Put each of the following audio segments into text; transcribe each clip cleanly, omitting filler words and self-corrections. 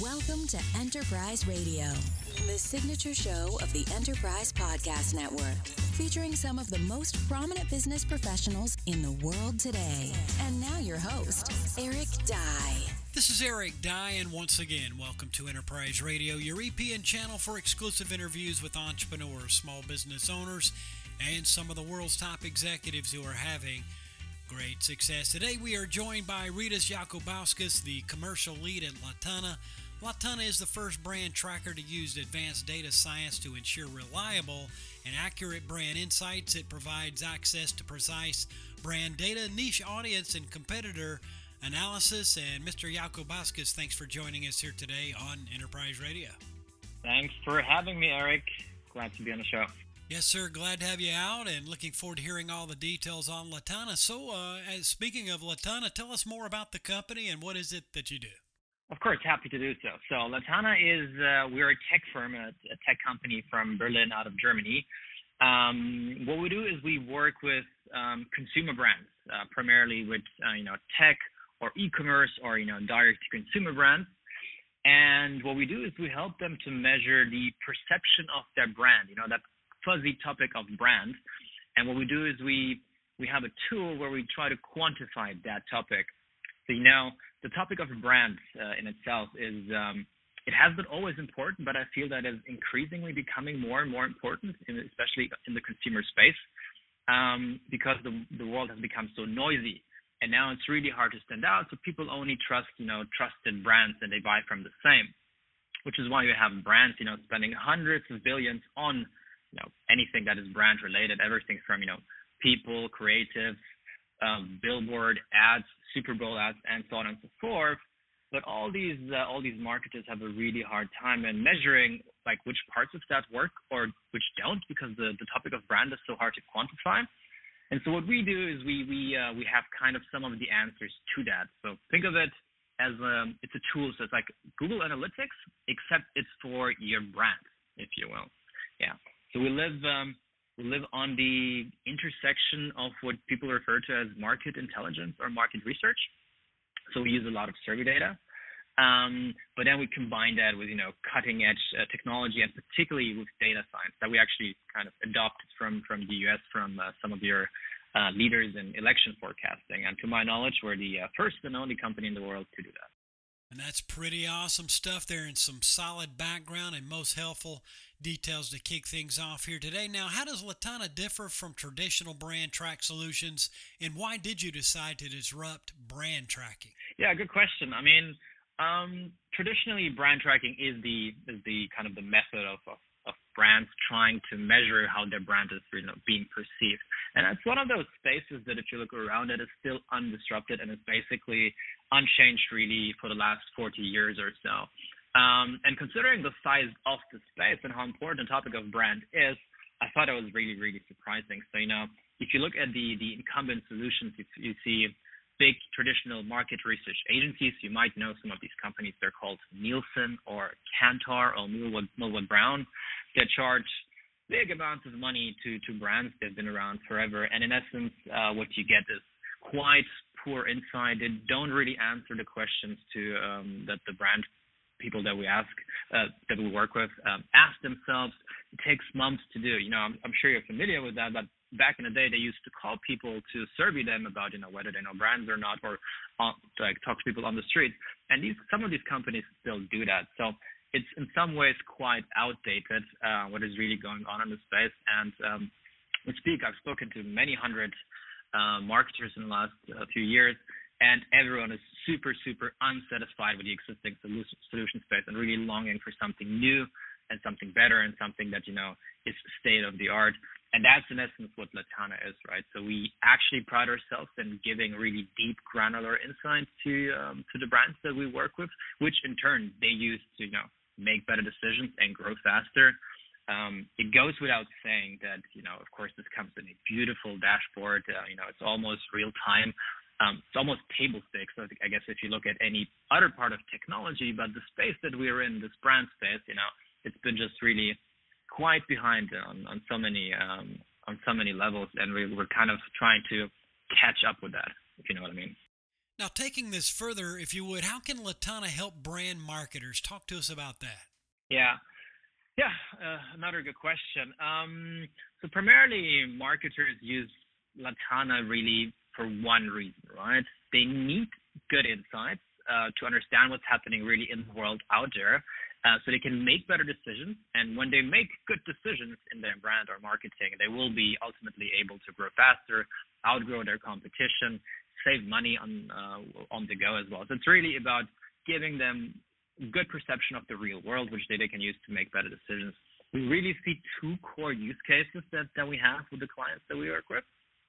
Welcome to Enterprise Radio, the signature show of the Enterprise Podcast Network, featuring some of the most prominent business professionals in the world today. And now your host, Eric Dye. This is Eric Dye, and once again, welcome to Enterprise Radio, your EPN channel for exclusive interviews with entrepreneurs, small business owners, and some of the world's top executives who are having great success. Today we are joined by Rytis Jaukauskas, the commercial lead at Latana. Latana is the first brand tracker to use advanced data science to ensure reliable and accurate brand insights. It provides access to precise brand data, niche audience, and competitor analysis. And Mr. Jaukauskas, thanks for joining us here today on Enterprise Radio. Thanks for having me, Eric. Glad to be on the show. Yes, sir. Glad to have you out and looking forward to hearing all the details on Latana. So, speaking of Latana, tell us more about the company and what is it that you do? Of course, happy to do so. So Latana is, we're a tech firm, a tech company from Berlin out of Germany. What we do is we work with consumer brands, primarily with, tech or e-commerce or, direct-to-consumer brands. And what we do is we help them to measure the perception of their brand, that fuzzy topic of brand. And what we do is we have a tool where we try to quantify that topic. So, the topic of a brand in itself is, it has been always important, but I feel that it's increasingly becoming more and more important, especially in the consumer space, because the world has become so noisy. And now it's really hard to stand out, so people only trust, trusted brands, and they buy from the same, which is why you have brands, spending hundreds of billions on, anything that is brand related, everything from, people, creative, billboard ads, Super Bowl ads, and so on and so forth. But all these marketers have a really hard time in measuring like which parts of that work or which don't, because the topic of brand is so hard to quantify. And so what we do is we have kind of some of the answers to that. So think of it as it's a tool. So it's like Google Analytics, except it's for your brand, if you will. Yeah. So we live on the intersection of what people refer to as market intelligence or market research. So we use a lot of survey data, but then we combine that with, cutting edge technology, and particularly with data science that we actually kind of adopted from the US, from some of your leaders in election forecasting. And to my knowledge, we're the first and only company in the world to do that. And that's pretty awesome stuff there, and some solid background and most helpful details to kick things off here today. Now, how does Latana differ from traditional brand track solutions, and why did you decide to disrupt brand tracking? Yeah, good question. I mean, traditionally, brand tracking is the kind of the method of brands trying to measure how their brand is, being perceived. And it's one of those spaces that, if you look around it, is still undisrupted and is basically unchanged really for the last 40 years or so. And considering the size of the space and how important the topic of brand is, I thought it was really, really surprising. So, if you look at the incumbent solutions, you see big traditional market research agencies. You might know some of these companies. They're called Nielsen or Kantar or Millward Brown, that charge big amounts of money to brands. They've been around forever. And in essence, what you get is quite poor insight. They don't really answer the questions that the brand people that we work with ask themselves. It takes months to do. I'm sure you're familiar with that, but back in the day, they used to call people to survey them about, whether they know brands or not, or talk to people on the street. And some of these companies still do that. So it's in some ways quite outdated, what is really going on in the space. And I've spoken to many hundred marketers in the last few years, and everyone is super, super unsatisfied with the existing solution space and really longing for something new and something better and something that, is state of the art. And that's in essence what Latana is, right? So we actually pride ourselves in giving really deep, granular insights to the brands that we work with, which in turn they use to, make better decisions and grow faster. It goes without saying that, of course, this comes in a beautiful dashboard. It's almost real time. It's almost table stakes. So I guess if you look at any other part of technology, but the space that we're in, this brand space, it's been just really quite behind on so many levels, and we're kind of trying to catch up with that, if you know what I mean. Now, taking this further, if you would, how can Latana help brand marketers? Talk to us about that. Yeah. Yeah, another good question. So primarily, marketers use Latana really for one reason, right? They need good insights to understand what's happening really in the world out there, so they can make better decisions. And when they make good decisions in their brand or marketing, they will be ultimately able to grow faster, outgrow their competition, save money on the go as well. So it's really about giving them good perception of the real world, which they can use to make better decisions. We really see two core use cases that we have with the clients that we work with.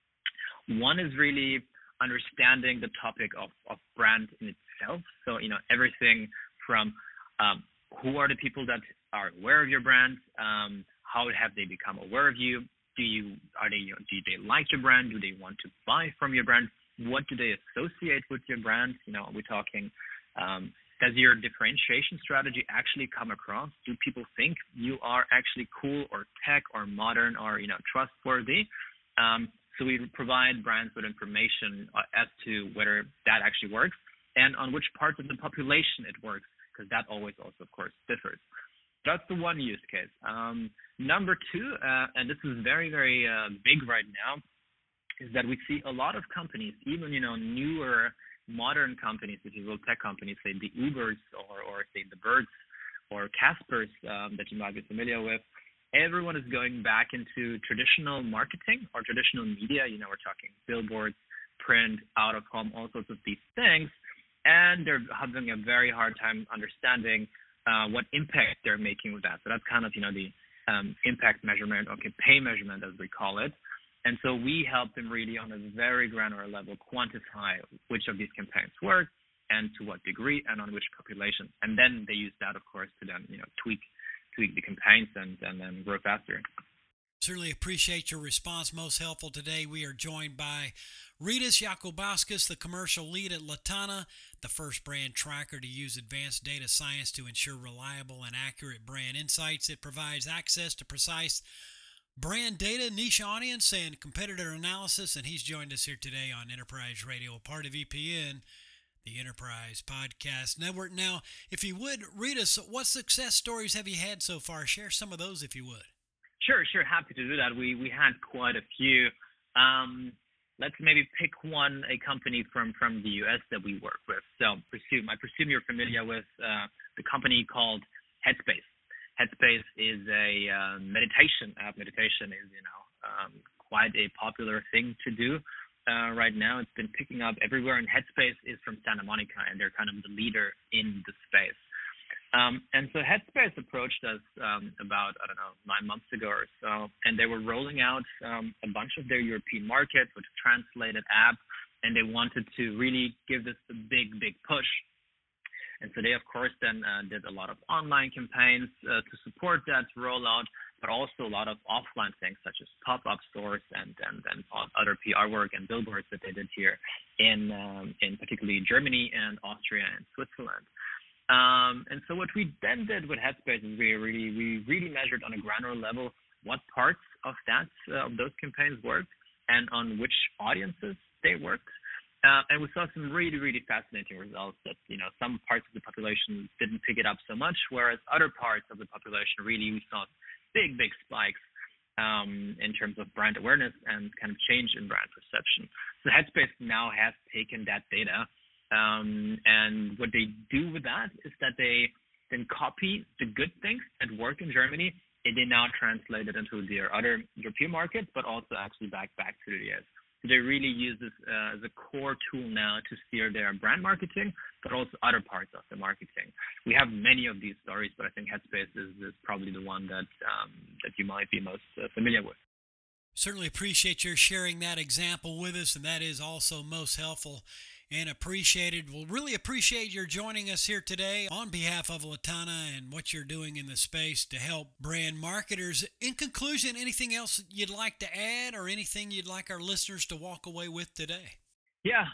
One is really understanding the topic of brand in itself. So, everything from who are the people that are aware of your brand, how have they become aware of you, do they like your brand, do they want to buy from your brand, what do they associate with your brand? We're talking, does your differentiation strategy actually come across? Do people think you are actually cool or tech or modern or trustworthy? So we provide brands with information as to whether that actually works and on which parts of the population it works, because that always also, of course, differs. That's the one use case. Number two, and this is very, very big right now, is that we see a lot of companies, even newer modern companies, if you will, tech companies, say the Ubers or say the Birds or Caspers that you might be familiar with. Everyone is going back into traditional marketing or traditional media. We're talking billboards, print, out of home, all sorts of these things, and they're having a very hard time understanding what impact they're making with that. So that's kind of the impact measurement or campaign measurement, as we call it. And so we help them really on a very granular level quantify which of these campaigns work and to what degree and on which population. And then they use that, of course, to then tweak the campaigns and then grow faster. Certainly appreciate your response. Most helpful today. We are joined by Rytis Jakubauskas, the commercial lead at Latana, the first brand tracker to use advanced data science to ensure reliable and accurate brand insights. It provides access to precise brand data, niche audience, and competitor analysis, and he's joined us here today on Enterprise Radio, a part of EPN, the Enterprise Podcast Network. Now, if you would, Rytis, what success stories have you had so far? Share some of those if you would. Sure. Happy to do that. We had quite a few. Let's maybe pick a company from the U.S. that we work with. So I presume you're familiar with the company called Headspace. Headspace is a meditation app. Meditation is, quite a popular thing to do right now. It's been picking up everywhere, and Headspace is from Santa Monica, and they're kind of the leader in the space. And so Headspace approached us about, 9 months ago or so, and they were rolling out a bunch of their European markets with a translated app, and they wanted to really give this a big, big push. And so they, of course, then did a lot of online campaigns to support that rollout, but also a lot of offline things such as pop-up stores and other PR work and billboards that they did here in particularly Germany and Austria and Switzerland. And so what we then did with Headspace is we really measured on a granular level what parts of those campaigns worked and on which audiences they worked. And we saw some really, really fascinating results that, some parts of the population didn't pick it up so much, whereas other parts of the population really, we saw big, big spikes in terms of brand awareness and kind of change in brand perception. So Headspace now has taken that data, and what they do with that is that they then copy the good things that work in Germany, and they now translate it into their other European markets, but also actually back to the US. They really use this as a core tool now to steer their brand marketing, but also other parts of the marketing. We have many of these stories, but I think Headspace is probably the one that you might be most familiar with. Certainly appreciate your sharing that example with us, and that is also most helpful and appreciated. We'll really appreciate your joining us here today on behalf of Latana and what you're doing in the space to help brand marketers. In conclusion, anything else you'd like to add or anything you'd like our listeners to walk away with today? Yeah,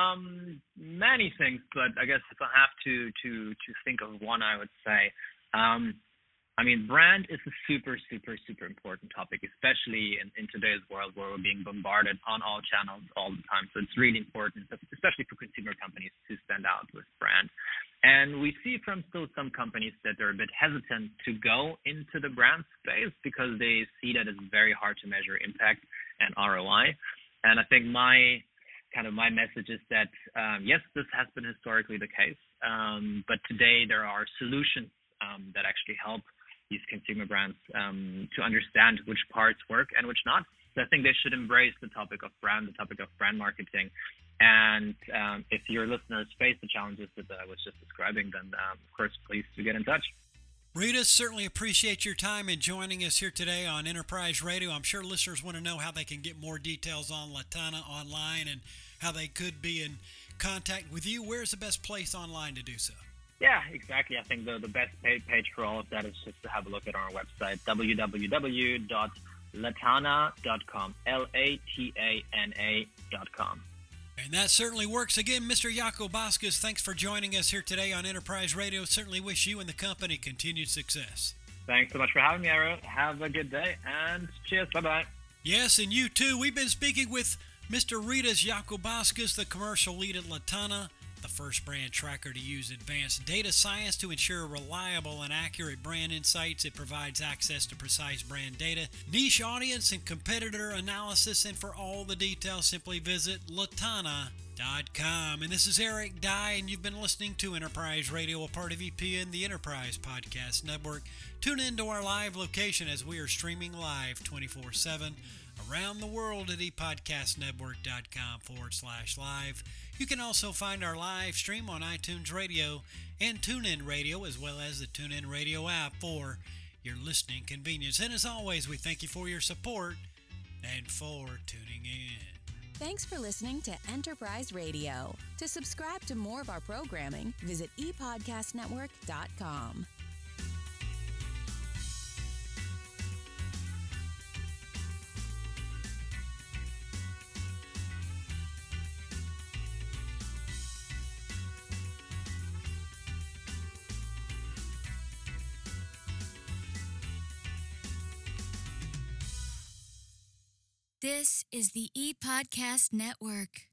many things, but I guess if I have to think of one, I would say I mean, brand is a super, super, super important topic, especially in today's world where we're being bombarded on all channels all the time. So it's really important, especially for consumer companies, to stand out with brand. And we see from still some companies that they're a bit hesitant to go into the brand space because they see that it's very hard to measure impact and ROI. And I think my message is that, yes, this has been historically the case, but today there are solutions that actually help these consumer brands to understand which parts work and which not. So I think they should embrace the topic of brand, the topic of brand marketing. And if your listeners face the challenges that I was just describing, then of course, please do get in touch. Rita, certainly appreciate your time in joining us here today on Enterprise Radio. I'm sure listeners want to know how they can get more details on Latana online and how they could be in contact with you. Where's the best place online to do so? Yeah, exactly. I think the best page for all of that is just to have a look at our website, www.latana.com, LATANA.com. And that certainly works. Again, Mr. Jaco Boskus, thanks for joining us here today on Enterprise Radio. Certainly wish you and the company continued success. Thanks so much for having me, Aaron. Have a good day, and cheers. Bye-bye. Yes, and you too. We've been speaking with Mr. Rytas Jokubaitis, the commercial lead at Latana, the first brand tracker to use advanced data science to ensure reliable and accurate brand insights. It provides access to precise brand data, niche audience, and competitor analysis. And for all the details, simply visit Latana.com. And this is Eric Dye, and you've been listening to Enterprise Radio, a part of EPN, the Enterprise Podcast Network. Tune in to our live location as we are streaming live 24/7 around the world at epodcastnetwork.com/live. You can also find our live stream on iTunes Radio and TuneIn Radio, as well as the TuneIn Radio app for your listening convenience. And as always, we thank you for your support and for tuning in. Thanks for listening to Enterprise Radio. To subscribe to more of our programming, visit epodcastnetwork.com. This is the ePodcast Network.